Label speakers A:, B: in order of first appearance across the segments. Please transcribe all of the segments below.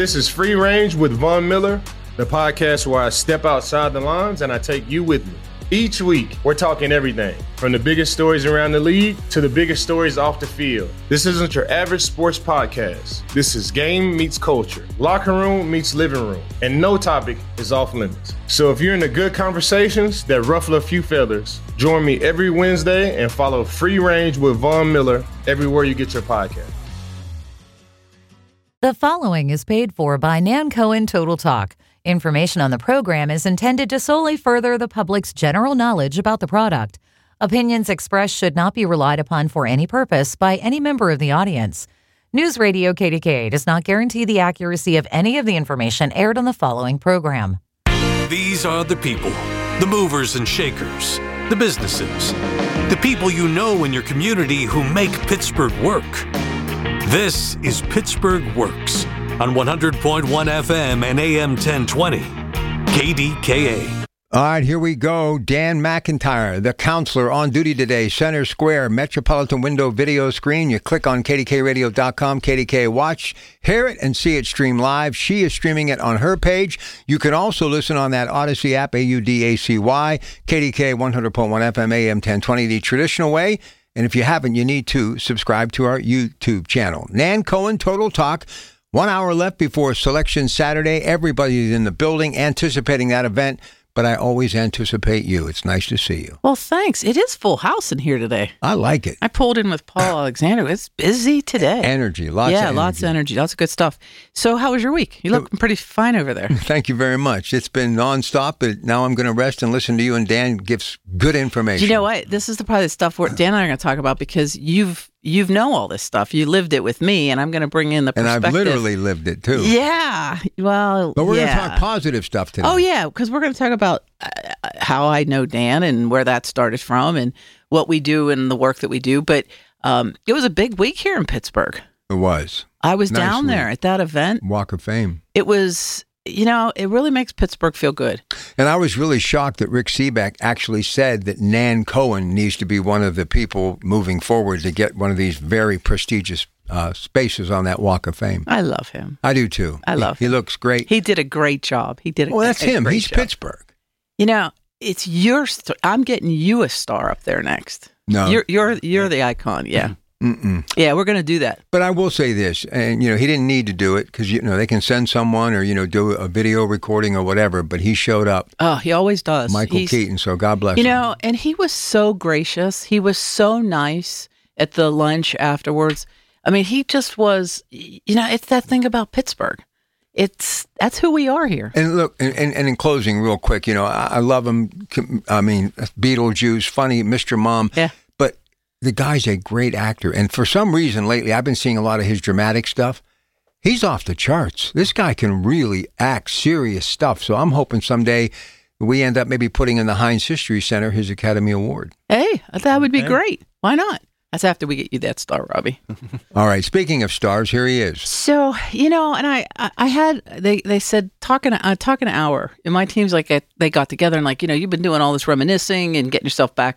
A: This is Free Range with Von Miller, the podcast where I step outside the lines and I take you with me. Each week, we're talking everything from the biggest stories around the league to the biggest stories off the field. This isn't your average sports podcast. This is game meets culture, locker room meets living room, and no topic is off limits. So if you're into good conversations that ruffle a few feathers, join me every Wednesday and follow Free Range with Von Miller everywhere you get your podcast.
B: The following is paid for by Nan Cohen Total Talk. Information on the program is intended to solely further the public's general knowledge about the product. Opinions expressed should not be relied upon for any purpose by any member of the audience. News Radio KDKA does not guarantee the accuracy of any of the information aired on the following program.
C: These are the people, the movers and shakers, the businesses, the people you know in your community who make Pittsburgh work. This is Pittsburgh Works on 100.1 FM and AM 1020, KDKA.
D: All right, here we go. Dan McIntyre, the counselor on duty today, Center Square, Metropolitan Window video screen. You click on kdkradio.com, KDK Watch, hear it and see it stream live. She is streaming it on her page. You can also listen on that Odyssey app, AUDACY, KDK 100.1 FM, AM 1020, the traditional way. And if you haven't, you need to subscribe to our YouTube channel. Nan Cohen, Total Talk. 1 hour left before Selection Saturday. Everybody's in the building anticipating that event, but I always anticipate you. It's nice to see you.
E: Well, thanks. It is full house in here today.
D: I like it.
E: I pulled in with Paul Alexander. It's busy today.
D: Energy, lots of energy.
E: Yeah, lots of energy, lots of good stuff. So how was your week? You look pretty fine over there.
D: Thank you very much. It's been nonstop, but now I'm going to rest and listen to you, and Dan gives good information.
E: You know what? This is probably the stuff where Dan and I are going to talk about because you've know all this stuff. You lived it with me, and I'm going to bring in the perspective.
D: And I've literally lived it, too.
E: Yeah. Well,
D: but we're going to talk positive stuff today.
E: Oh, yeah, because we're going to talk about how I know Dan and where that started from and what we do and the work that we do. But it was a big week here in Pittsburgh.
D: It was.
E: I was down there at that event.
D: Walk of Fame.
E: It was... You know, it really makes Pittsburgh feel good.
D: And I was really shocked that Rick Seebeck actually said that Nan Cohen needs to be one of the people moving forward to get one of these very prestigious spaces on that Walk of Fame.
E: I love him.
D: I do, too.
E: I love him.
D: He looks great.
E: He did a great job.
D: Well, that's him. He's
E: job.
D: Pittsburgh.
E: You know, it's your... I'm getting you a star up there next.
D: No.
E: You're the icon, yeah.
D: Mm-mm.
E: Yeah, we're going to do that.
D: But I will say this, and, he didn't need to do it because, they can send someone or, do a video recording or whatever, but he showed up.
E: Oh, he always does.
D: Michael Keaton, so God bless him.
E: And he was so gracious. He was so nice at the lunch afterwards. I mean, he just was, it's that thing about Pittsburgh. That's who we are here.
D: And look, and in closing, real quick, I love him. I mean, Beetlejuice, funny, Mr. Mom.
E: Yeah.
D: The guy's a great actor, and for some reason lately, I've been seeing a lot of his dramatic stuff. He's off the charts. This guy can really act serious stuff, so I'm hoping someday we end up maybe putting in the Heinz History Center his Academy Award.
E: Hey, that would be great. Why not? That's after we get you that star, Robbie.
D: All right, speaking of stars, here he is.
E: So, and I had, they said, talk an hour. And my team's like, they got together and you've been doing all this reminiscing and getting yourself back,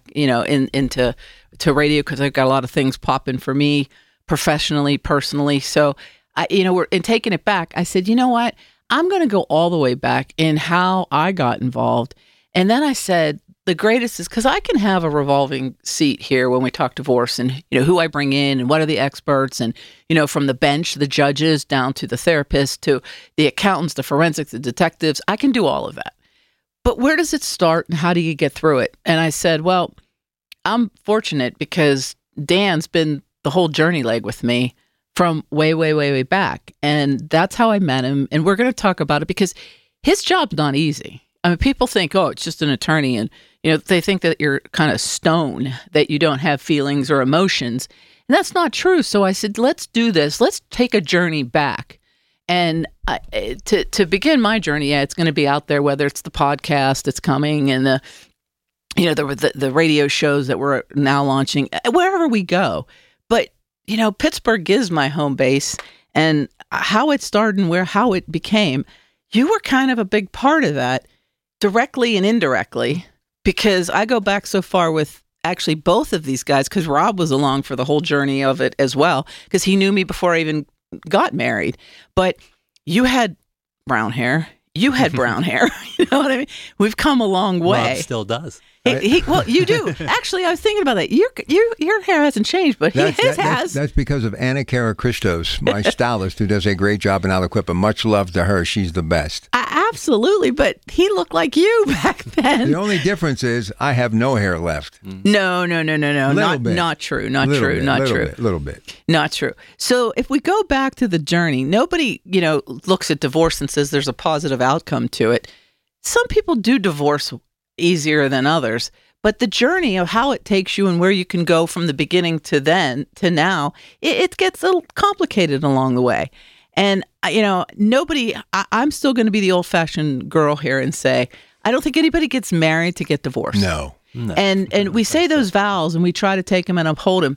E: into radio because I've got a lot of things popping for me professionally, personally. So, we're taking it back. I said, you know what? I'm going to go all the way back in how I got involved. And then I said, the greatest is because I can have a revolving seat here when we talk divorce and, who I bring in and what are the experts and, from the bench, the judges down to the therapists to the accountants, the forensics, the detectives. I can do all of that. But where does it start and how do you get through it? And I said, well, I'm fortunate because Dan's been the whole journey leg with me from way, way, way, way back. And that's how I met him. And we're going to talk about it because his job's not easy. I mean, people think, oh, it's just an attorney. And, they think that you're kind of stone, that you don't have feelings or emotions. And that's not true. So I said, let's do this. Let's take a journey back. And to begin my journey, it's going to be out there, whether it's the podcast that's coming and the radio shows that we're now launching, wherever we go. But, Pittsburgh is my home base and how it started and how it became. You were kind of a big part of that directly and indirectly. Because I go back so far with actually both of these guys, because Rob was along for the whole journey of it as well, because he knew me before I even got married. But You had brown hair. You had brown hair. You know what I mean? We've come a long way.
F: Rob still does.
E: Well, you do. Actually, I was thinking about that. Your hair hasn't changed, but his has.
D: That's because of Anna Cara Christos, my stylist, who does a great job in Aliquippa. Much love to her. She's the best.
E: Absolutely, but he looked like you back then.
D: The only difference is I have no hair left.
E: No. Not true. Not true.
D: Little bit.
E: Not true. So if we go back to the journey, nobody, looks at divorce and says there's a positive outcome to it. Some people do divorce easier than others, but the journey of how it takes you and where you can go from the beginning to now, it gets a little complicated along the way. And, I'm still going to be the old-fashioned girl here and say, I don't think anybody gets married to get divorced.
D: No.
E: And we say those vows and we try to take them and uphold them.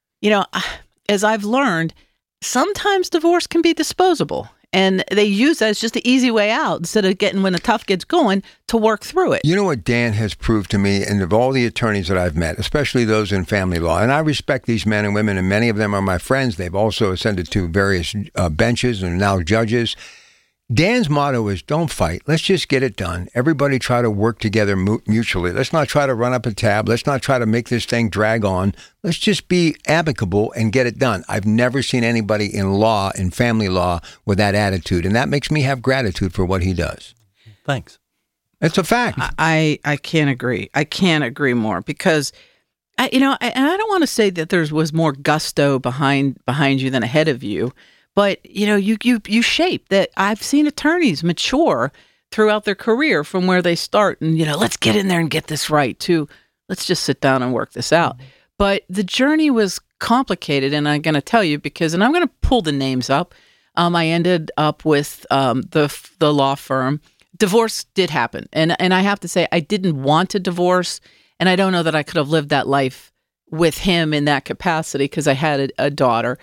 E: As I've learned, sometimes divorce can be disposable. And they use that as just the easy way out instead of getting, when the tough gets going, to work through it.
D: You know what Dan has proved to me, and of all the attorneys that I've met, especially those in family law, and I respect these men and women, and many of them are my friends. They've also ascended to various benches and now judges. Dan's motto is, don't fight. Let's just get it done. Everybody try to work together mutually. Let's not try to run up a tab. Let's not try to make this thing drag on. Let's just be amicable and get it done. I've never seen anybody in law, in family law, with that attitude. And that makes me have gratitude for what he does.
F: Thanks.
D: It's a fact.
E: I can't agree. I can't agree more because, I don't want to say that there was more gusto behind you than ahead of you. But, you shape that. I've seen attorneys mature throughout their career from where they start and, let's get in there and get this right to let's just sit down and work this out. But the journey was complicated, and I'm going to tell you and I'm going to pull the names up. I ended up with the law firm. Divorce did happen. And I have to say, I didn't want to divorce, and I don't know that I could have lived that life with him in that capacity because I had a daughter.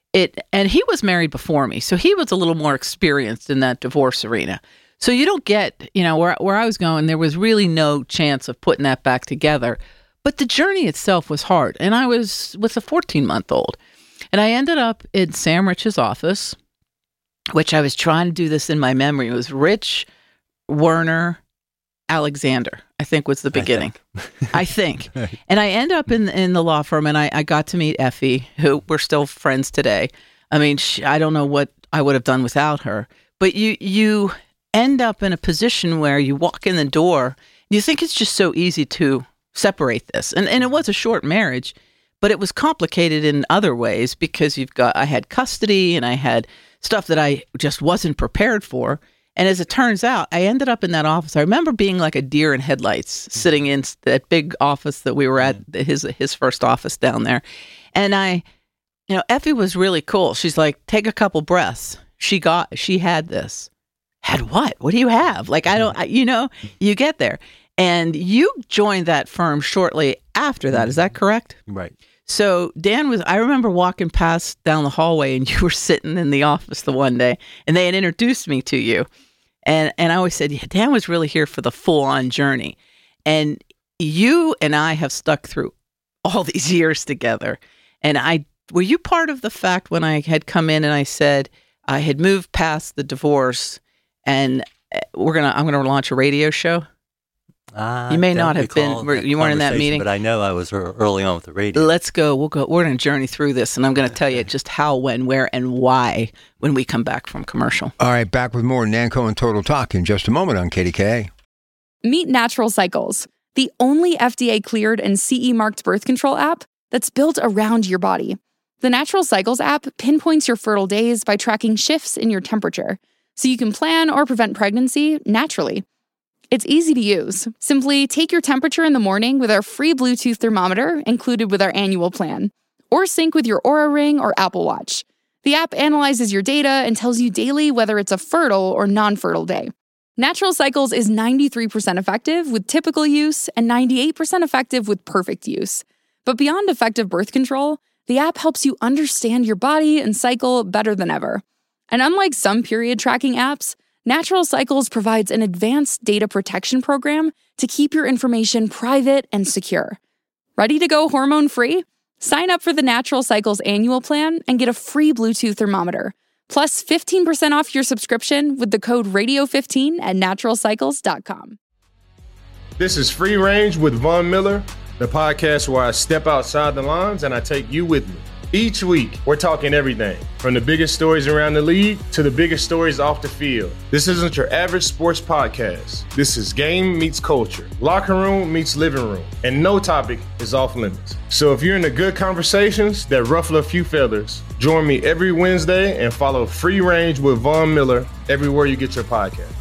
E: And he was married before me, so he was a little more experienced in that divorce arena. So you don't get, where I was going, there was really no chance of putting that back together. But the journey itself was hard, and I was with a 14-month-old. And I ended up in Sam Rich's office, which I was trying to do this in my memory. It was Rich, Werner, Alexander, I think was the beginning. I think. And I end up in the law firm, and I got to meet Effie, who we're still friends today. I mean, I don't know what I would have done without her. But you end up in a position where you walk in the door, and you think it's just so easy to separate this. And it was a short marriage, but it was complicated in other ways because I had custody, and I had stuff that I just wasn't prepared for. And as it turns out, I ended up in that office. I remember being like a deer in headlights, sitting in that big office that we were at, his first office down there. And Effie was really cool. She's like, take a couple breaths. She had this. Had what? What do you have? Like, you get there. And you joined that firm shortly after that. Is that correct?
F: Right.
E: So I remember walking past down the hallway, and you were sitting in the office the one day, and they had introduced me to you. And I always said, yeah, Dan was really here for the full-on journey. And you and I have stuck through all these years together. And were you part of the fact when I had come in and I said I had moved past the divorce and I'm gonna launch a radio show? You may not have been. You weren't in that meeting,
F: but I know I was early on with the radio.
E: Let's go. We're going to journey through this, and I'm going to tell you just how, when, where, and why when we come back from commercial.
D: All right, back with more Nan Cohen Total Talk in just a moment on KDKA.
G: Meet Natural Cycles, the only FDA-cleared and CE-marked birth control app that's built around your body. The Natural Cycles app pinpoints your fertile days by tracking shifts in your temperature, so you can plan or prevent pregnancy naturally. It's easy to use. Simply take your temperature in the morning with our free Bluetooth thermometer included with our annual plan, or sync with your Oura Ring or Apple Watch. The app analyzes your data and tells you daily whether it's a fertile or non-fertile day. Natural Cycles is 93% effective with typical use and 98% effective with perfect use. But beyond effective birth control, the app helps you understand your body and cycle better than ever. And unlike some period tracking apps, Natural Cycles provides an advanced data protection program to keep your information private and secure. Ready to go hormone-free? Sign up for the Natural Cycles annual plan and get a free Bluetooth thermometer. Plus 15% off your subscription with the code radio15 at naturalcycles.com.
A: This is Free Range with Von Miller, the podcast where I step outside the lines and I take you with me. Each week, we're talking everything from the biggest stories around the league to the biggest stories off the field. This isn't your average sports podcast. This is game meets culture, locker room meets living room, and no topic is off limits. So if you're into good conversations that ruffle a few feathers, join me every Wednesday and follow Free Range with Von Miller everywhere you get your podcast.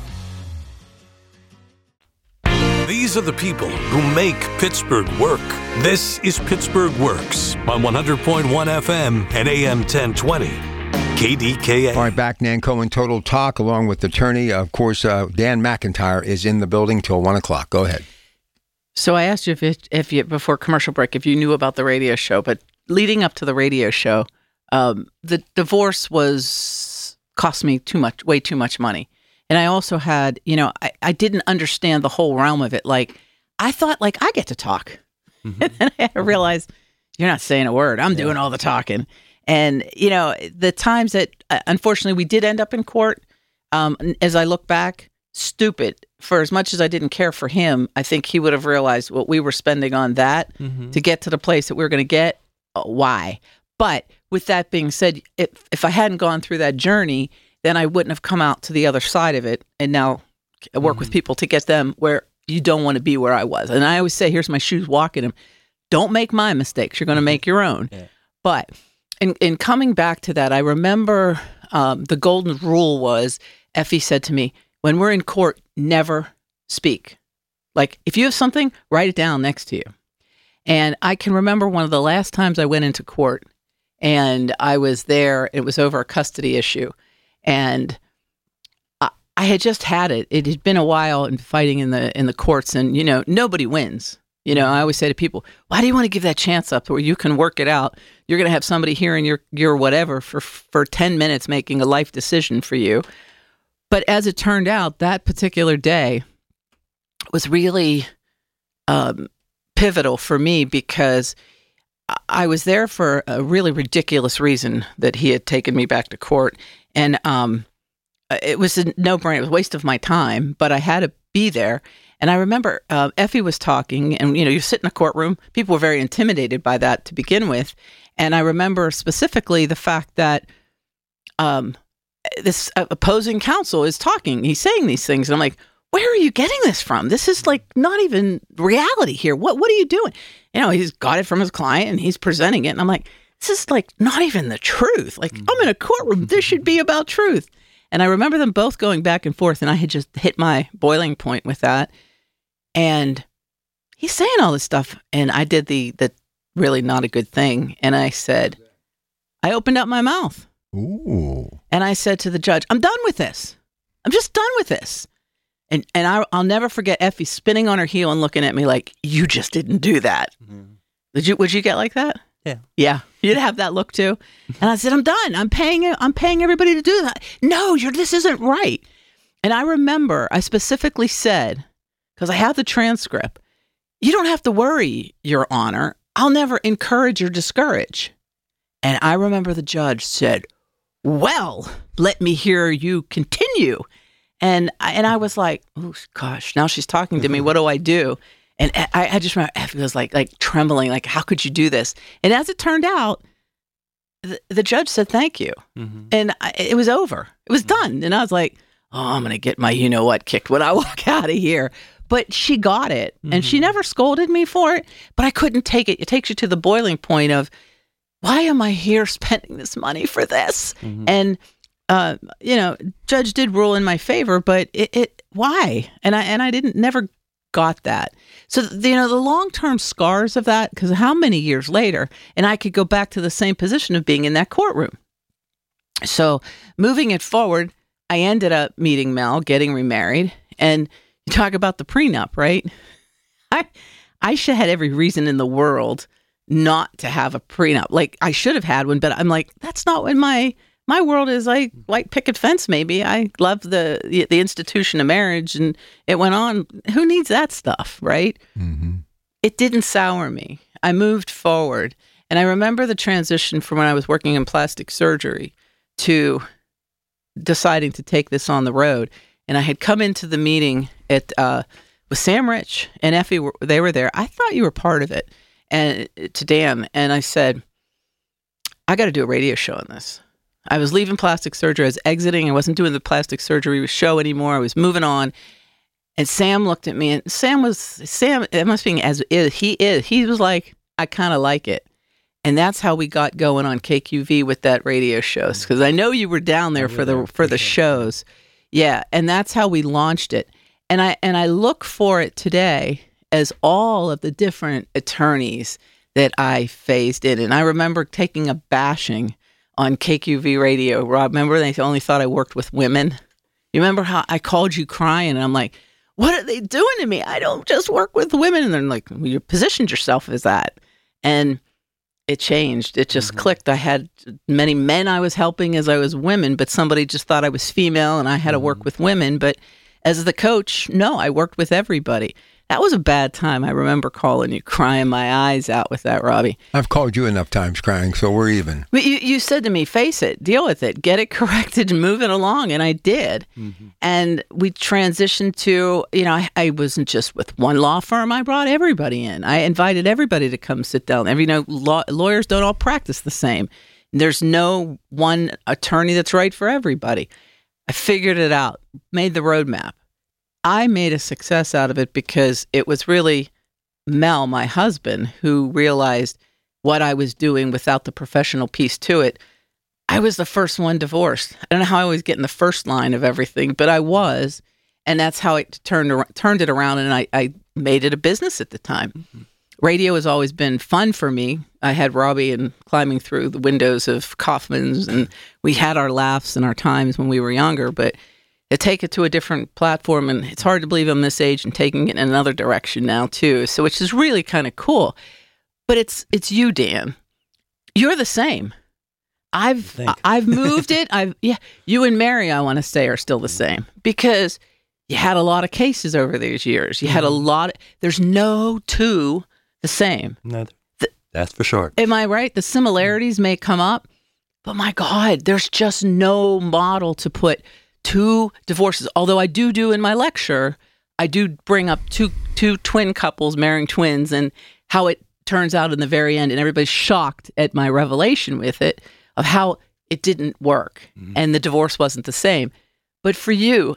C: These are the people who make Pittsburgh work. This is Pittsburgh Works on 100.1 FM and AM 1020. KDKA.
D: All right, back Nanko and Total Talk along with attorney. Of course, Dan McIntyre is in the building till 1 o'clock. Go ahead.
E: So I asked you if you before commercial break if you knew about the radio show, but leading up to the radio show, the divorce cost me way too much money. And I also had, I didn't understand the whole realm of it. Like, I thought, like, I get to talk. Mm-hmm. And then I had to realize, you're not saying a word. I'm doing all the talking. And, the times that, unfortunately, we did end up in court, as I look back, stupid. For as much as I didn't care for him, I think he would have realized what we were spending on that to get to the place that we were going to get. Why? But with that being said, if I hadn't gone through that journey, then I wouldn't have come out to the other side of it and now work with people to get them where you don't want to be where I was. And I always say, here's my shoes walking them. Don't make my mistakes. You're going to make your own. Yeah. But in coming back to that, I remember the golden rule was, Effie said to me, when we're in court, never speak. Like, if you have something, write it down next to you. And I can remember one of the last times I went into court and I was there, it was over a custody issue. And I had just had it. It had been a while in fighting in the courts, and nobody wins. I always say to people, "Why do you want to give that chance up where you can work it out? You're going to have somebody hearing your whatever for 10 minutes, making a life decision for you." But as it turned out, that particular day was really pivotal for me because I was there for a really ridiculous reason that he had taken me back to court. And it was a no-brainer. It was a waste of my time, but I had to be there. And I remember Effie was talking, and, you sit in a courtroom. People were very intimidated by that to begin with. And I remember specifically the fact that this opposing counsel is talking. He's saying these things. And I'm like, where are you getting this from? This is like not even reality here. What are you doing? He's got it from his client and he's presenting it. And I'm like, this is like not even the truth. Like, I'm in a courtroom. This should be about truth. And I remember them both going back and forth, and I had just hit my boiling point with that. And he's saying all this stuff, and I did the really not a good thing. And I said, I opened up my mouth.
D: Ooh. And
E: I said to the judge, I'm done with this. I'm just done with this. And I'll never forget Effie spinning on her heel and looking at me like, you just didn't do that. Mm-hmm. Would you get like that? Yeah. You'd have that look too. And I said, I'm done. I'm paying everybody to do that. No, this isn't right. And I remember I specifically said, because I have the transcript, you don't have to worry, Your Honor. I'll never encourage or discourage. And I remember the judge said, well, let me hear you continue. And I was like, oh, gosh, now she's talking to me. What do I do? And I just remember Effie was like trembling, like, how could you do this? And as it turned out, the judge said, thank you. Mm-hmm. And it was over. It was done. And I was like, oh, I'm going to get my you-know-what kicked when I walk out of here. But she got it. Mm-hmm. And she never scolded me for it. But I couldn't take it. It takes you to the boiling point of, why am I here spending this money for this? Mm-hmm. And, judge did rule in my favor, but why? And I never got that. So, the long-term scars of that, because how many years later, and I could go back to the same position of being in that courtroom. So moving it forward, I ended up meeting Mel, getting remarried, and you talk about the prenup, right? I should have had every reason in the world not to have a prenup. Like, I should have had one, but I'm like, that's not what my world is. Like white picket fence, maybe. I love the institution of marriage, and it went on. Who needs that stuff, right? Mm-hmm. It didn't sour me. I moved forward. And I remember the transition from when I was working in plastic surgery to deciding to take this on the road. And I had come into the meeting with Sam Rich and Effie. They were there. I thought you were part of it. And to Dan, and I said, I got to do a radio show on this. I was leaving plastic surgery. I was exiting. I wasn't doing the plastic surgery show anymore. I was moving on. And Sam looked at me, and Sam, it must be as he is. He was like, I kind of like it. And that's how we got going on KQV with that radio shows. Because I know you were down there for the shows. Yeah. And that's how we launched it. And I look for it today as all of the different attorneys that I phased in. And I remember taking a bashing on KQV radio. Rob, remember they only thought I worked with women? You remember how I called you crying? And I'm like, what are they doing to me? I don't just work with women. And they're like, well, you positioned yourself as that. And it changed. It just clicked. I had many men I was helping as I was women, but somebody just thought I was female and I had to work with women. But as the coach, no, I worked with everybody. That was a bad time. I remember calling you, crying my eyes out with that, Robbie.
D: I've called you enough times crying, so we're even.
E: But you said to me, face it, deal with it, get it corrected and move it along. And I did. And we transitioned to, I wasn't just with one law firm. I brought everybody in. I invited everybody to come sit down. Lawyers don't all practice the same. There's no one attorney that's right for everybody. I figured it out, made the roadmap. I made a success out of it because it was really Mel, my husband, who realized what I was doing without the professional piece to it. I was the first one divorced. I don't know how I was getting the first line of everything, but I was. And that's how it turned it around. And I made it a business at the time. Radio has always been fun for me. I had Robbie and climbing through the windows of Kaufman's, and we had our laughs and our times when we were younger, but to take it to a different platform, and it's hard to believe I'm this age and taking it in another direction now too. So, which is really kind of cool. But it's you, Dan. You're the same. I've moved it. You and Mary, I want to say, are still the same because you had a lot of cases over these years. You had a lot. There's no two the same.
F: No, that's for sure.
E: Am I right? The similarities may come up, but my God, there's just no model to put two divorces. Although I do in my lecture, I do bring up two twin couples marrying twins and how it turns out in the very end, and everybody's shocked at my revelation with it of how it didn't work and the divorce wasn't the same. But for you,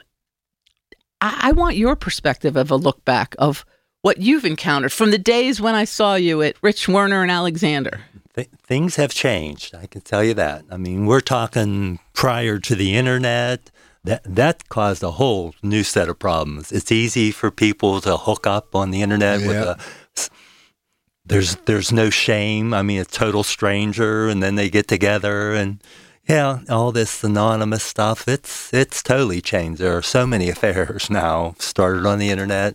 E: I want your perspective of a look back of what you've encountered from the days when I saw you at Rich Werner and Alexander.
F: Things have changed. I can tell you that. I mean, we're talking prior to the internet. That caused a whole new set of problems. It's easy for people to hook up on the internet with there's no shame. I mean, a total stranger, and then they get together and all this anonymous stuff. It's totally changed. There are so many affairs now started on the internet.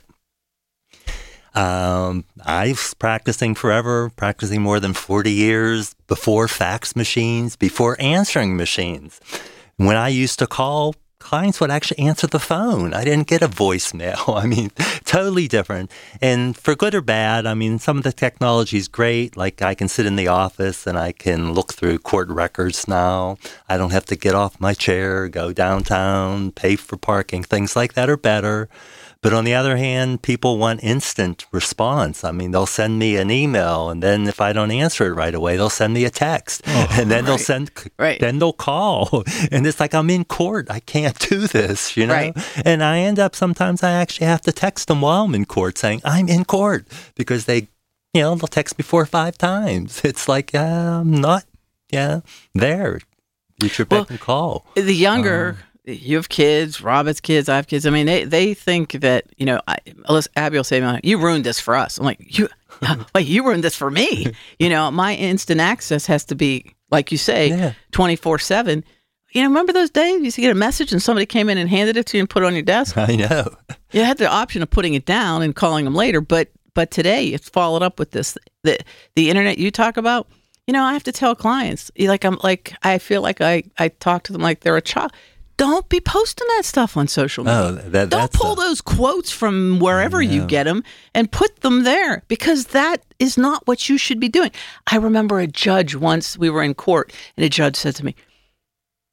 F: I was practicing forever, practicing more than 40 years before fax machines, before answering machines. When I used to call, clients would actually answer the phone. I didn't get a voicemail. I mean, totally different. And for good or bad, I mean, some of the technology is great. Like I can sit in the office and I can look through court records now. I don't have to get off my chair, go downtown, pay for parking. Things like that are better. But on the other hand, people want instant response. I mean, they'll send me an email, and then if I don't answer it right away, they'll send me a text, and then then they'll call, and it's like I'm in court. I can't do this,
E: Right.
F: And I end up sometimes I actually have to text them while I'm in court, saying I'm in court because they'll text me 4 or 5 times. It's like I'm not, there. You should beck and call.
E: The younger. You have kids, Rob has kids, I have kids. I mean, they think that, Abby will say, you ruined this for us. I'm like, you ruined this for me. My instant access has to be, like you say, 24/7. Remember those days you used to get a message and somebody came in and handed it to you and put it on your desk?
F: I know. You
E: had the option of putting it down and calling them later, but today it's followed up with this. The internet you talk about, I have to tell clients, I feel like I talk to them like they're a child. Don't be posting that stuff on social media. Don't pull those quotes from wherever you get them and put them there because that is not what you should be doing. I remember a judge once, we were in court, and a judge said to me,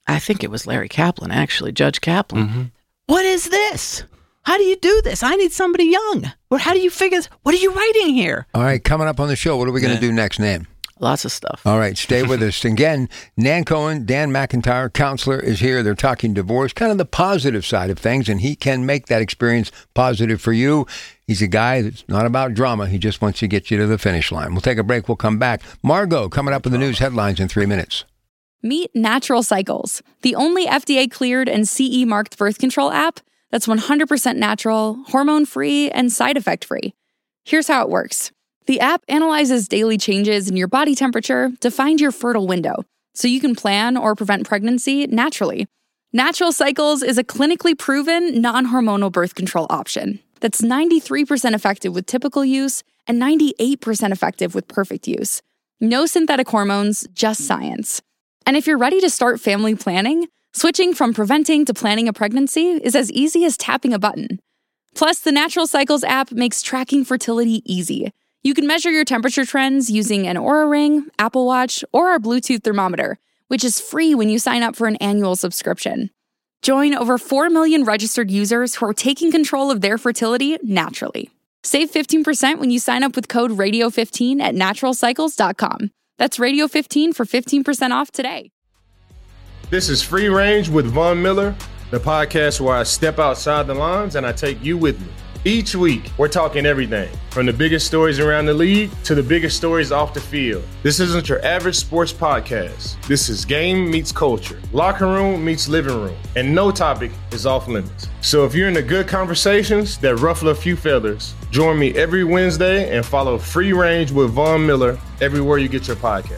E: I think it was Larry Kaplan, actually, Judge Kaplan. What is this? How do you do this? I need somebody young. Or how do you figure this? What are you writing here?
D: All right, coming up on the show, what are we going to do next, Nan?
E: Lots of stuff.
D: All right, stay with us. Again, Nan Cohen, Dan McIntyre, counselor, is here. They're talking divorce, kind of the positive side of things, and he can make that experience positive for you. He's a guy that's not about drama. He just wants to get you to the finish line. We'll take a break. We'll come back. Margot, coming up in the news headlines in 3 minutes.
G: Meet Natural Cycles, the only FDA-cleared and CE-marked birth control app that's 100% natural, hormone-free, and side effect-free. Here's how it works. The app analyzes daily changes in your body temperature to find your fertile window, so you can plan or prevent pregnancy naturally. Natural Cycles is a clinically proven, non-hormonal birth control option that's 93% effective with typical use and 98% effective with perfect use. No synthetic hormones, just science. And if you're ready to start family planning, switching from preventing to planning a pregnancy is as easy as tapping a button. Plus, the Natural Cycles app makes tracking fertility easy. You can measure your temperature trends using an Oura Ring, Apple Watch, or our Bluetooth thermometer, which is free when you sign up for an annual subscription. Join over 4 million registered users who are taking control of their fertility naturally. Save 15% when you sign up with code RADIO15 at naturalcycles.com. That's Radio15 for 15% off today.
A: This is Free Range with Von Miller, the podcast where I step outside the lines and I take you with me. Each week, we're talking everything from the biggest stories around the league to the biggest stories off the field. This isn't your average sports podcast. This is game meets culture, locker room meets living room, and no topic is off limits. So if you're into good conversations that ruffle a few feathers, join me every Wednesday and follow Free Range with Von Miller everywhere you get your podcast.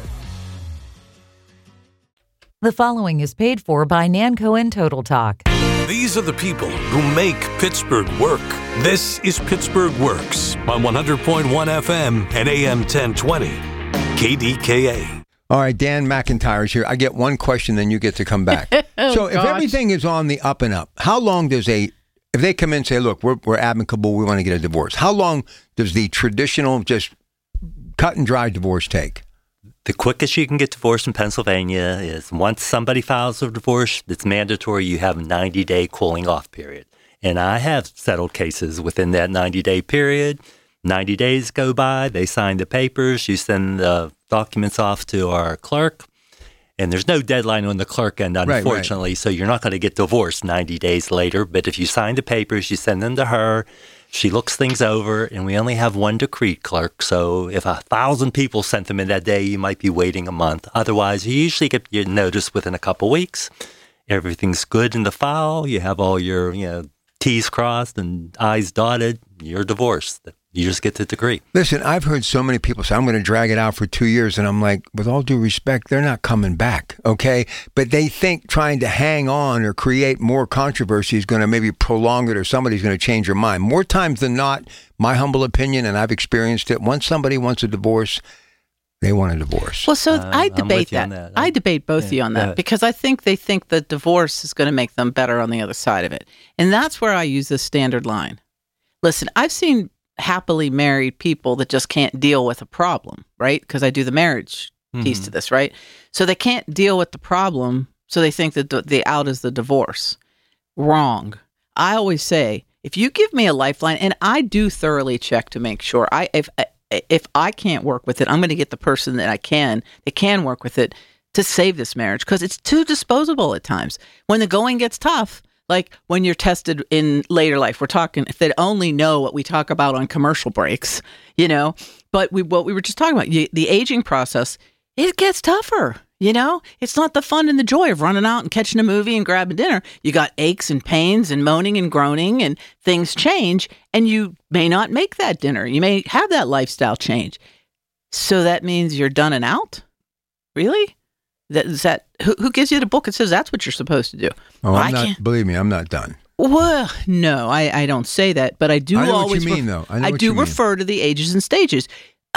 B: The following is paid for by Nan Cohen Total Talk.
C: These are the people who make Pittsburgh work. This is Pittsburgh Works on 100.1 FM and AM 1020. KDKA.
D: All right, Dan McIntyre's here. I get one question, then you get to come back. So if everything is on the up and up, how long does if they come in and say, look, we're amicable, we want to get a divorce, how long does the traditional just cut and dry divorce take?
F: The quickest you can get divorced in Pennsylvania is once somebody files a divorce, it's mandatory you have a 90-day cooling off period. And I have settled cases within that 90-day period. 90 days go by, they sign the papers, you send the documents off to our clerk, and there's no deadline on the clerk end, unfortunately, so you're not going to get divorced 90 days later. But if you sign the papers, you send them to her. She looks things over, and we only have one decree clerk. So if 1,000 people sent them in that day, you might be waiting a month. Otherwise, you usually get your notice within a couple weeks. Everything's good in the file. You have all your T's crossed and I's dotted. You're divorced. You just get the decree.
D: Listen, I've heard so many people say, I'm going to drag it out for 2 years. And I'm like, with all due respect, they're not coming back, okay? But they think trying to hang on or create more controversy is going to maybe prolong it or somebody's going to change their mind. More times than not, my humble opinion, and I've experienced it, once somebody wants a divorce, they want a divorce.
E: Well, so I debate that. I debate both of you on that because I think they think the divorce is going to make them better on the other side of it. And that's where I use the standard line. Listen, I've seen happily married people that just can't deal with a problem, right? Because I do the marriage piece to this, right? So they can't deal with the problem, so they think that the out is the divorce. Wrong. I always say, if you give me a lifeline, and I do thoroughly check to make sure, if I can't work with it, I'm going to get the person that can work with it to save this marriage, because it's too disposable at times. When the going gets tough, like when you're tested in later life, we're talking, if they only know what we talk about on commercial breaks, but what we were just talking about, the aging process, it gets tougher, It's not the fun and the joy of running out and catching a movie and grabbing dinner. You got aches and pains and moaning and groaning, and things change, and you may not make that dinner. You may have that lifestyle change. So that means you're done and out? Really? Who gives you the book that says that's what you're supposed to do?
D: Oh, believe me, I'm not done.
E: Well, no, I don't say that, but I do
D: I know
E: always
D: what you mean, though.
E: I do refer to the ages and stages.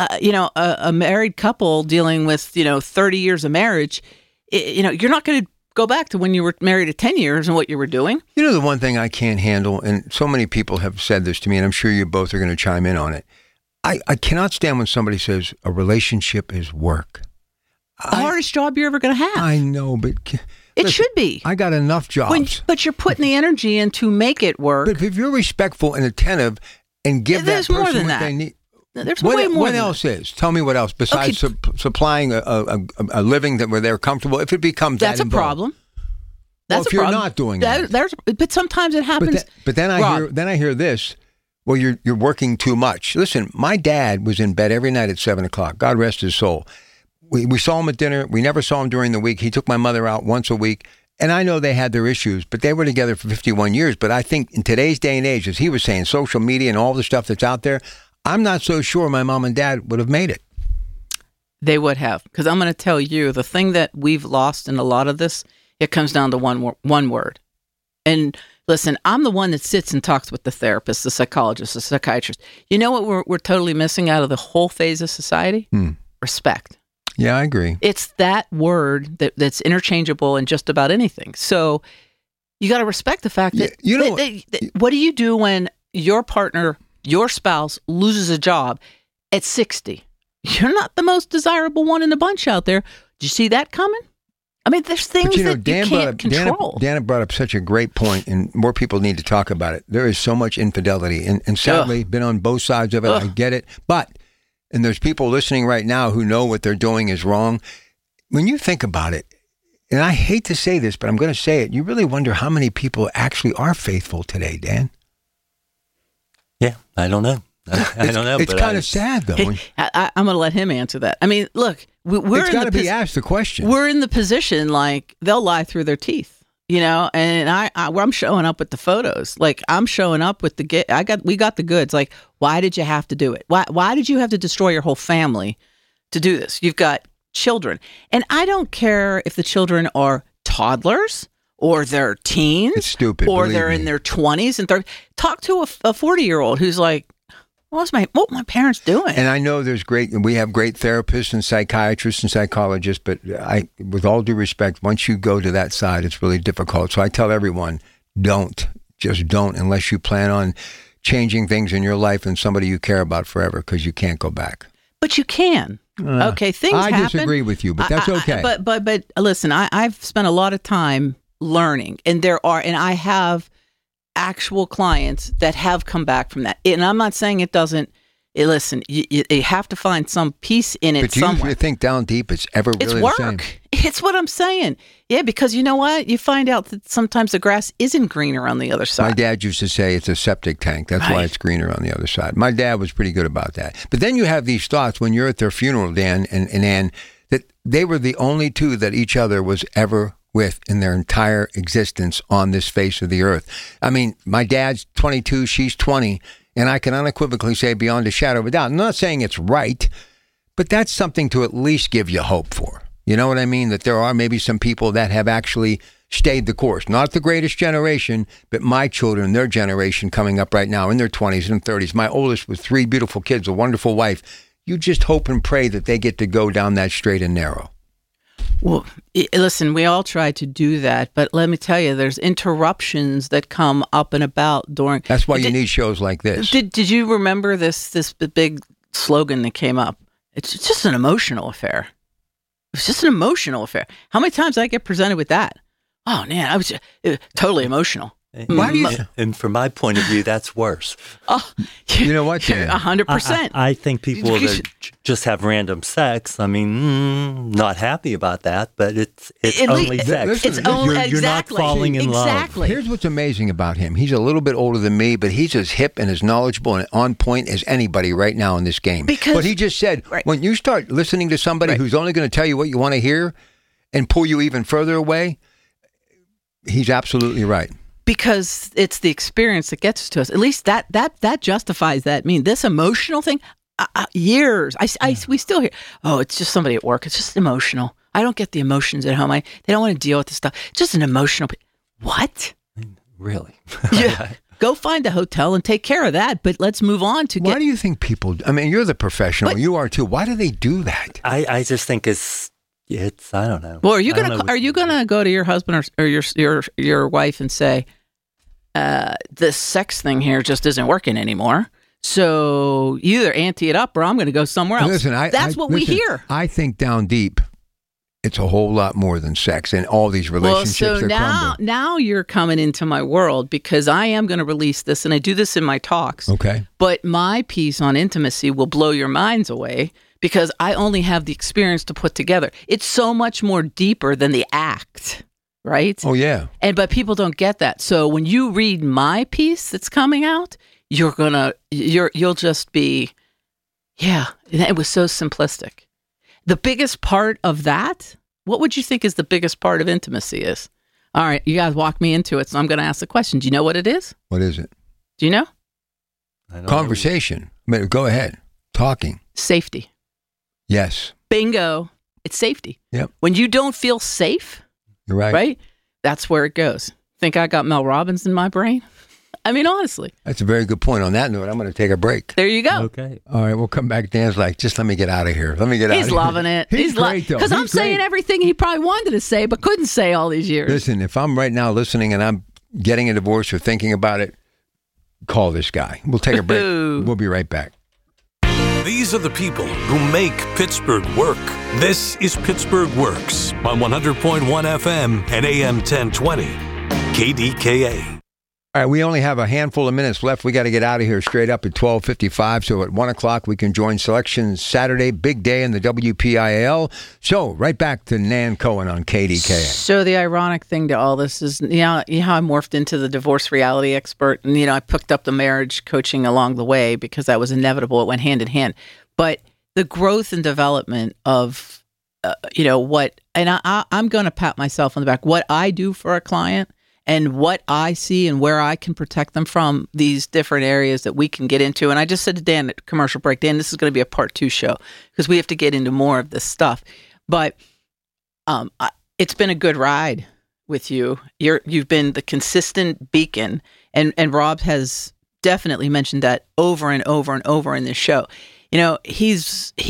E: A married couple dealing with, 30 years of marriage, you're not going to go back to when you were married at 10 years and what you were doing.
D: The one thing I can't handle, and so many people have said this to me, and I'm sure you both are going to chime in on it. I cannot stand when somebody says a relationship is work.
E: The hardest job you're ever going to have.
D: I know, but
E: It should be.
D: I got enough jobs.
E: But you're putting the energy in to make it work.
D: But if you're respectful and attentive and give that person
E: more than
D: what
E: that.
D: they need.
E: There's way more
D: What
E: than
D: else
E: that.
D: is? Tell me what else besides supplying a living where they're comfortable. If it becomes
E: That's
D: that
E: a problem. That's
D: if
E: a problem.
D: you're not doing that.
E: But sometimes it happens.
D: But then I hear this. Well, you're working too much. Listen, my dad was in bed every night at 7:00. God rest his soul. We saw him at dinner. We never saw him during the week. He took my mother out once a week. And I know they had their issues, but they were together for 51 years. But I think in today's day and age, as he was saying, social media and all the stuff that's out there, I'm not so sure my mom and dad would have made it.
E: They would have. Because I'm going to tell you, the thing that we've lost in a lot of this, it comes down to one word. And listen, I'm the one that sits and talks with the therapist, the psychologist, the psychiatrist. You know what we're totally missing out of the whole phase of society? Respect.
D: Yeah, I agree.
E: It's that word that's interchangeable in just about anything. So you got to respect the fact that, what do you do when your partner, your spouse, loses a job at 60? You're not the most desirable one in the bunch out there. Did you see that coming? I mean, there's things that you can't control.
D: Dan brought up such a great point, and more people need to talk about it. There is so much infidelity, and sadly, been on both sides of it. I get it, and there's people listening right now who know what they're doing is wrong. When you think about it, and I hate to say this, but I'm going to say it, you really wonder how many people actually are faithful today, Dan.
F: Yeah, I don't know. I don't know.
D: It's kind of sad, though.
E: I'm going to let him answer that. I mean, look,
D: it's got to be asked the question.
E: We're in the position like they'll lie through their teeth, you know. And I'm showing up with the photos, like I'm showing up with we got the goods. Like, why did you have to do it? Why did you have to destroy your whole family to do this? You've got children, and I don't care if the children are toddlers or they're teens.
D: It's stupid,
E: or they're in their 20s and 30s. Talk to a 40-year-old who's like, what my parents doing?
D: And I know we have great therapists and psychiatrists and psychologists, but with all due respect, once you go to that side, it's really difficult. So I tell everyone, just don't, unless you plan on changing things in your life and somebody you care about forever, because you can't go back.
E: But you can. Okay, things happen.
D: I disagree with you, but that's okay.
E: But listen, I've spent a lot of time learning, and I have actual clients that have come back from that. And I'm not saying it doesn't. Listen, you have to find some peace in it somewhere.
D: But do you think down deep it's ever really the same?
E: It's what I'm saying. Yeah, because you know what? You find out that sometimes the grass isn't greener on the other side.
D: My dad used to say it's a septic tank. That's why it's greener on the other side. My dad was pretty good about that. But then you have these thoughts when you're at their funeral, Dan and Ann, that they were the only two that each other was ever with in their entire existence on this face of the earth. I mean, my dad's 22, she's 20, and I can unequivocally say beyond a shadow of a doubt. I'm not saying it's right, but that's something to at least give you hope for. You know what I mean? That there are maybe some people that have actually stayed the course. Not the greatest generation, but my children, their generation coming up right now in their 20s and 30s. My oldest with 3 beautiful kids, a wonderful wife. You just hope and pray that they get to go down that straight and narrow.
E: Well, listen, we all try to do that, but let me tell you, there's interruptions that come up and about during.
D: That's why you need shows like this.
E: Did you remember this big slogan that came up? It's just an emotional affair. It's just an emotional affair. How many times I get presented with that? Oh man, I was totally emotional.
D: Why do you?
F: And from my point of view, that's worse.
E: Oh,
D: you know what?
E: 100%.
F: I think people that just have random sex. I mean, not happy about that, but it's only sex. You're not falling in love.
D: Here's what's amazing about him. He's a little bit older than me, but he's as hip and as knowledgeable and on point as anybody right now in this game.
E: Because
D: what he just said, when you start listening to somebody who's only going to tell you what you want to hear and pull you even further away, he's absolutely right.
E: Because it's the experience that gets to us. At least that justifies that. I mean, this emotional thing, years. We still hear, oh, it's just somebody at work. It's just emotional. I don't get the emotions at home. They don't want to deal with this stuff. Just an emotional. What?
F: Really?
E: Yeah. Go find a hotel and take care of that. But let's move on to.
D: Why do you think people? I mean, you're the professional. You are too. Why do they do that?
F: I just think it's I don't know.
E: Well, are you gonna go to your husband or your wife and say, this sex thing here just isn't working anymore? So you either ante it up or I'm going to go somewhere else.
D: Listen,
E: That's what we hear.
D: I think down deep, it's a whole lot more than sex, and all these relationships
E: well, so
D: that crumble.
E: now you're coming into my world, because I am going to release this, and I do this in my talks.
D: Okay.
E: But my piece on intimacy will blow your minds away, because I only have the experience to put together. It's so much more deeper than the act, right?
D: Oh, yeah.
E: But people don't get that. So when you read my piece that's coming out, you'll just be, yeah, it was so simplistic. The biggest part of that, what would you think is the biggest part of intimacy is? All right, you guys walk me into it, so I'm going to ask the question. Do you know what it is?
D: What is it?
E: Do you know?
F: I don't
D: Conversation. Go ahead. Talking.
E: Safety.
D: Yes.
E: Bingo. It's safety.
D: Yep.
E: When you don't feel safe,
D: You're right.
E: right? That's where it goes. Think I got Mel Robbins in my brain? I mean, honestly.
D: That's a very good point. On that note, I'm going to take a break.
E: There you go.
F: Okay.
D: All right, we'll come back. Dan's like, just let me get out of here. Let me get out of here.
E: He's loving it.
D: He's great, though.
E: Because I'm
D: He's
E: saying
D: great.
E: everything he probably wanted to say, but couldn't say all these years.
D: Listen, if I'm right now listening and I'm getting a divorce or thinking about it, call this guy. We'll take a break. We'll be right back.
C: These are the people who make Pittsburgh work. This is Pittsburgh Works on 100.1 FM and AM 1020. KDKA.
D: All right, we only have a handful of minutes left. We got to get out of here straight up at 12:55. So at 1 o'clock, we can join Selections Saturday, big day in the WPIAL. So right back to Nan Cohen on KDKA.
E: So the ironic thing to all this is, you know how I morphed into the divorce reality expert, and I picked up the marriage coaching along the way because that was inevitable. It went hand in hand. But the growth and development of, what, and I'm going to pat myself on the back, what I do for a client and what I see and where I can protect them from these different areas that we can get into. And I just said to Dan at commercial break, Dan, this is going to be a part 2 show because we have to get into more of this stuff. But it's been a good ride with you. You've been the consistent beacon, and Rob has definitely mentioned that over and over and over in this show. He's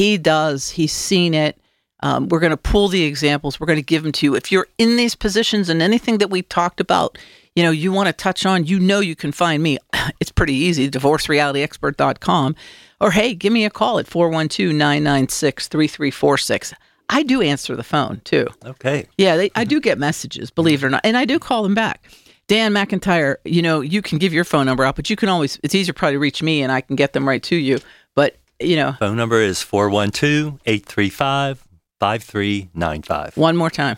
E: seen it. We're going to pull the examples. We're going to give them to you. If you're in these positions and anything that we talked about, you want to touch on, you can find me. It's pretty easy, divorcerealityexpert.com. Or, hey, give me a call at 412-996-3346. I do answer the phone, too.
F: Okay.
E: Yeah, I do get messages, believe it or not, and I do call them back. Dan McIntyre, you can give your phone number out, but you can always, it's easier probably to reach me, and I can get them right to you. But,
F: Phone number is 412-835-5395.
E: One more time.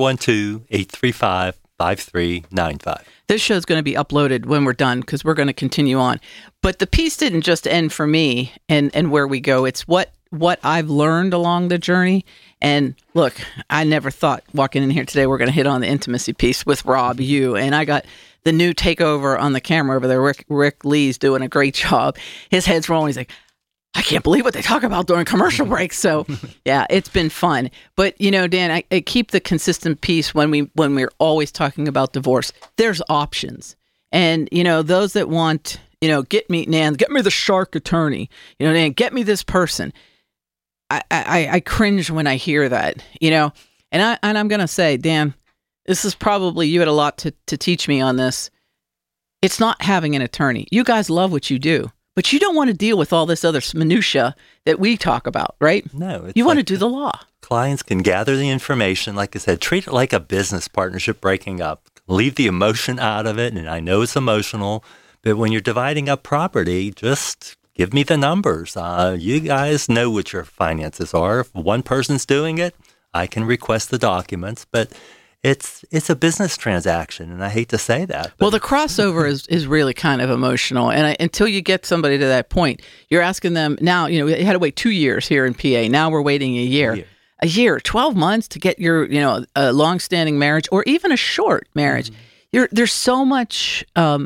F: 412-835-5395.
E: This show's going to be uploaded when we're done because we're going to continue on. But the piece didn't just end for me and where we go. It's what I've learned along the journey. And look, I never thought walking in here today we're going to hit on the intimacy piece with Rob, you. And I got the new takeover on the camera over there. Rick Lee's doing a great job. His head's rolling. He's like, I can't believe what they talk about during commercial breaks. So, yeah, it's been fun. But, Dan, I keep the consistent piece when we're always talking about divorce. There's options. And, those that want, get me the shark attorney, Dan, get me this person. I cringe when I hear that, and I'm going to say, Dan, this is probably, you had a lot to teach me on this. It's not having an attorney. You guys love what you do. But you don't want to deal with all this other minutia that we talk about, right?
F: No.
E: You want to do the law.
F: Clients can gather the information. Like I said, treat it like a business partnership breaking up. Leave the emotion out of it. And I know it's emotional, but when you're dividing up property, just give me the numbers. You guys know what your finances are. If one person's doing it, I can request the documents. But it's a business transaction, and I hate to say that.
E: Well, the crossover is really kind of emotional, and until you get somebody to that point, you're asking them now. You had to wait 2 years here in PA. Now we're waiting a year, 12 months to get your a long-standing marriage or even a short marriage. Mm-hmm. There's so much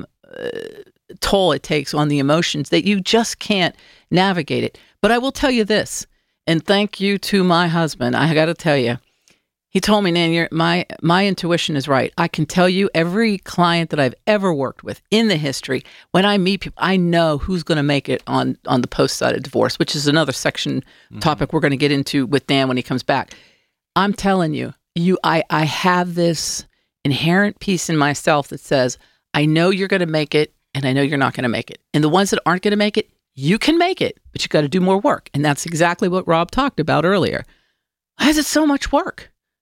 E: toll it takes on the emotions that you just can't navigate it. But I will tell you this, and thank you to my husband. I got to tell you. He told me, Nan, my intuition is right. I can tell you every client that I've ever worked with in the history, when I meet people, I know who's going to make it on the post side of divorce, which is another section topic we're going to get into with Dan when he comes back. I'm telling you, I have this inherent piece in myself that says, I know you're going to make it, and I know you're not going to make it. And the ones that aren't going to make it, you can make it, but you got to do more work. And that's exactly what Rob talked about earlier. Why is it so much work?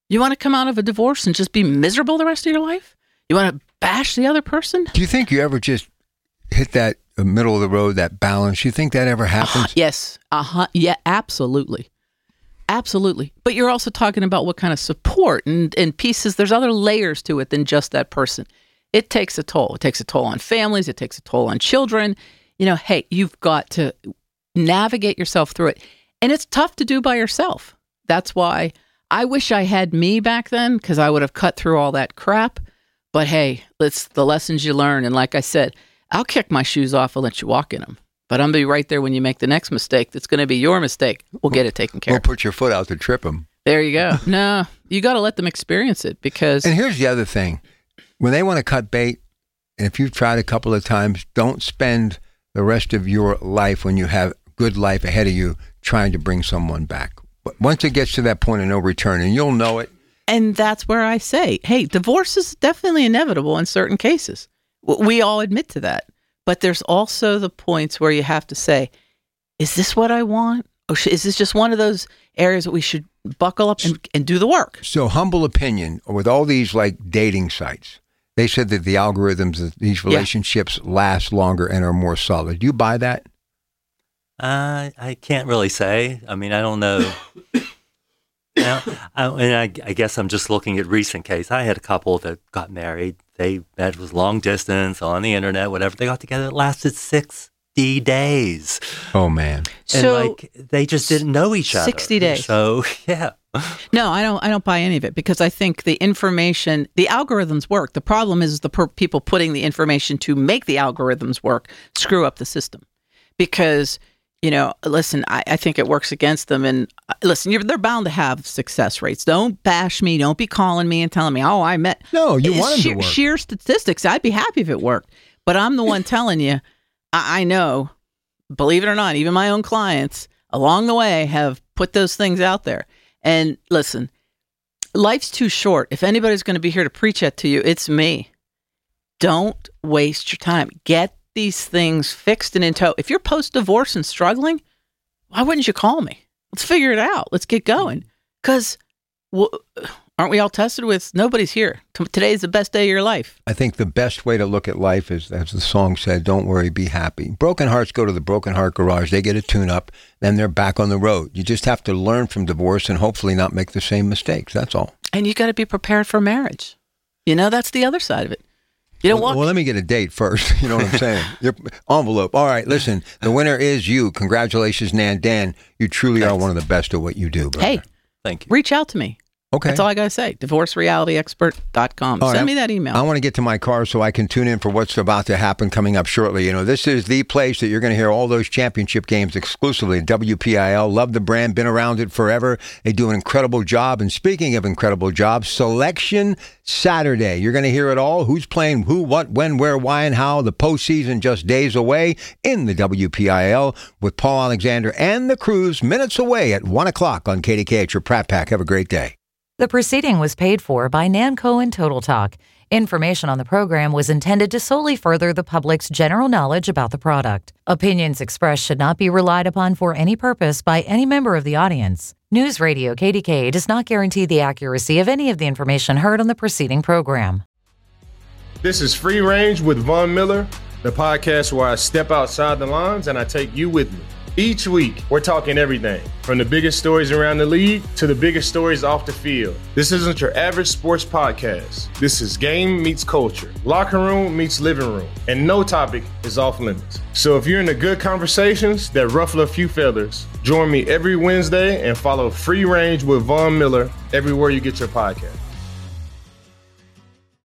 E: You want to come out of a divorce and just be miserable the rest of your life? You want to bash the other person?
D: Do you think you ever just hit that middle of the road, that balance? You think that ever happens?
E: Yes. Yeah, absolutely. Absolutely. But you're also talking about what kind of support and pieces. There's other layers to it than just that person. It takes a toll. It takes a toll on families. It takes a toll on children. Hey, you've got to navigate yourself through it. And it's tough to do by yourself. That's why I wish I had me back then, because I would have cut through all that crap. But hey, it's the lessons you learn. And like I said, I'll kick my shoes off and let you walk in them. But I'm going to be right there when you make the next mistake. That's going to be your mistake. We'll get it taken care of.
D: Or put your foot out to trip them.
E: There you go. No, you got to let them experience it because...
D: And here's the other thing. When they want to cut bait, and if you've tried a couple of times, don't spend the rest of your life when you have good life ahead of you trying to bring someone back. But once it gets to that point of no return, and you'll know it.
E: And that's where I say, hey, divorce is definitely inevitable in certain cases. We all admit to that. But there's also the points where you have to say, is this what I want? Or is this just one of those areas that we should buckle up and do the work?
D: So humble opinion, with all these like dating sites, they said that the algorithms of these relationships last longer and are more solid. Do you buy that?
F: I can't really say. I mean, I don't know. I guess I'm just looking at recent case. I had a couple that got married. They met was long distance on the internet, whatever. They got together. It lasted 60 days.
D: Oh man!
F: And they just didn't know each other.
E: 60 days.
F: So yeah.
E: No, I don't buy any of it because I think the information, the algorithms work. The problem is the people putting the information to make the algorithms work screw up the system. Because listen, I think it works against them. And listen, they're bound to have success rates. Don't bash me. Don't be calling me and telling me, oh, I met.
D: No, you want them to work.
E: Sheer statistics. I'd be happy if it worked. But I'm the one telling you, I know, believe it or not, even my own clients along the way have put those things out there. And listen, life's too short. If anybody's going to be here to preach that to you, it's me. Don't waste your time. Get these things fixed and in tow. If you're post-divorce and struggling, why wouldn't you call me? Let's figure it out. Let's get going. Because aren't we all tested with nobody's here? Today's the best day of your life.
D: I think the best way to look at life is, as the song said, don't worry, be happy. Broken hearts go to the Broken Heart Garage. They get a tune-up, then they're back on the road. You just have to learn from divorce and hopefully not make the same mistakes. That's all.
E: And you got to be prepared for marriage. That's the other side of it.
D: Well, let me get a date first. You know what I'm saying? Your envelope. All right, listen, the winner is you. Congratulations, Nan. Dan, you truly are one of the best at what you do, brother.
E: Hey,
F: thank you.
E: Reach out to me.
D: Okay.
E: That's all I got to say. DivorceRealityExpert.com. Send me that email.
D: I want to get to my car so I can tune in for what's about to happen coming up shortly. This is the place that you're going to hear all those championship games exclusively. WPIL. Love the brand. Been around it forever. They do an incredible job. And speaking of incredible jobs, Selection Saturday. You're going to hear it all. Who's playing who, what, when, where, why, and how. The postseason just days away in the WPIL with Paul Alexander and the Crews minutes away at 1 o'clock on KDK at your Pratt Pack. Have a great day.
B: The proceeding was paid for by Namco and Total Talk. Information on the program was intended to solely further the public's general knowledge about the product. Opinions expressed should not be relied upon for any purpose by any member of the audience. News Radio KDK does not guarantee the accuracy of any of the information heard on the preceding program.
A: This is Free Range with Von Miller, the podcast where I step outside the lines and I take you with me. Each week, we're talking everything from the biggest stories around the league to the biggest stories off the field. This isn't your average sports podcast. This is game meets culture, locker room meets living room, and no topic is off limits. So if you're into good conversations that ruffle a few feathers, join me every Wednesday and follow Free Range with Von Miller everywhere you get your podcast.